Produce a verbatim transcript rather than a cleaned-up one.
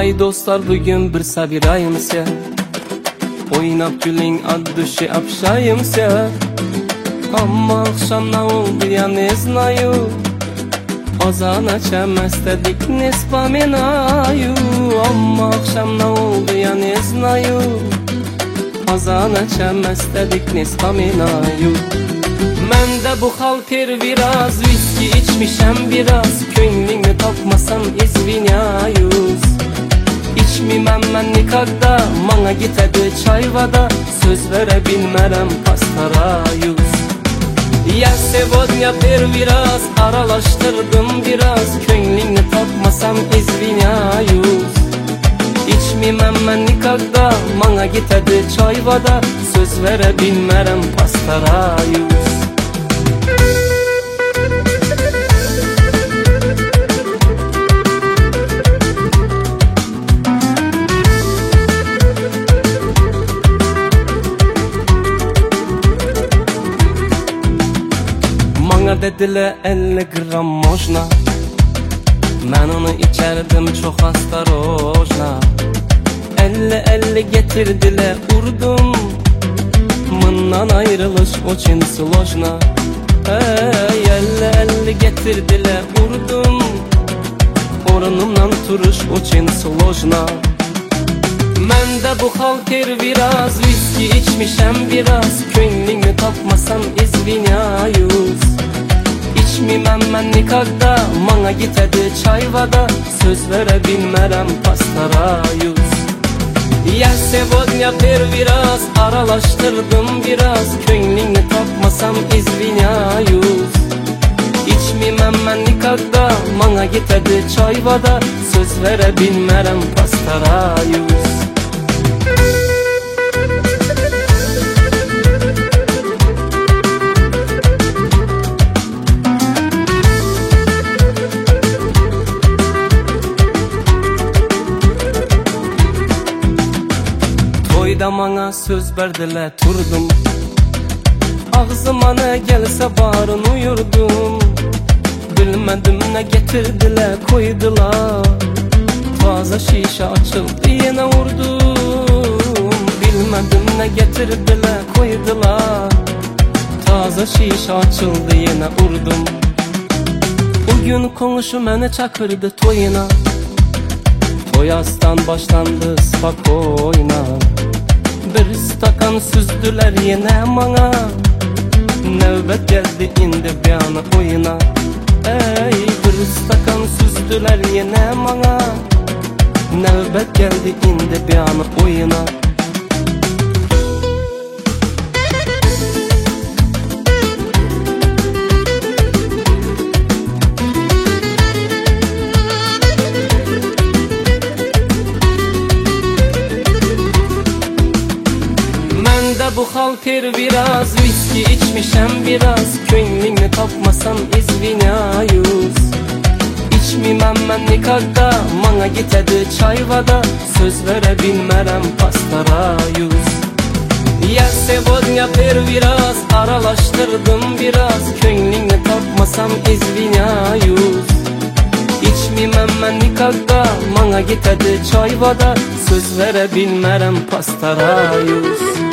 Vay dostlar, bugün bir sabirayım sen. Oynap gülün addüşü apşayım sen. Amma akşamna oldu ya ne znayu. Ozana çemestedik nespa menayu. Amma akşamna oldu ya ne znayu. Ozana çemestedik nespa menayu. Mende bu halper biraz, viski içmişem biraz. Könlünü tapmasam izvinyayuz. İçmimem ben nikakda, mana gitedi çayvada. Söz verebilmerem pastarayuz. Ya sevodnya per biraz, aralaştırdım biraz. Könlünü tapmasam izvinyayuz. İçmimem ben nikakda, mana gitedi çayvada. Söz verebilmerem pastarayuz. Dediler elli gram mojna. Ben onu içerdim çok astarojna. Elli elli getirdiler urdum. Mından ayrılış o çin slojna. Hey, elli elli getirdiler urdum. Orunumdan turuş o çin slojna. Mende bu halker biraz, viski içmişem biraz. Könlünü tapmasam izvinyayuz. İçmimem ben nikakda, mana gitedi çayvada. Söz verebilmerem pastarayuz. Ya sevodnya per biraz, aralaştırdım biraz. Könlünü tapmasam izvinyayuz. İçmimem ben nikakda, mana gitedi çayvada. Söz verebilmerem pastarayuz. Toyda mana söz verdiler turdum. Ağzıma ne gelse barın uyurdum. Bilmedim ne getirdiler koydular. Taze şişe açıldı yine vurdum. Bilmedim ne getirdiler koydular. Taze şişe açıldı yine vurdum. Bugün konuşu beni çakırdı toyuna. Toyastan başlandı spakoyna. Bir stakan süzdüler yine mana. Növbet geldi indi bir ana oyuna. Ey, bir stakan süzdüler yine mana. Növbet geldi indi bir ana oyuna. Bu halper biraz, viski içmişem biraz. Könlünü tapmasam izvinyayuz. İçmimem ben nikakda, mana gitedi çayvada. Söz verebilmerem pastarayuz. Ya sevodnya per biraz, aralaştırdım biraz. Könlünü tapmasam izvinyayuz. İçmimem ben nikakda, mana gitedi çayvada. Söz verebilmerem pastarayuz.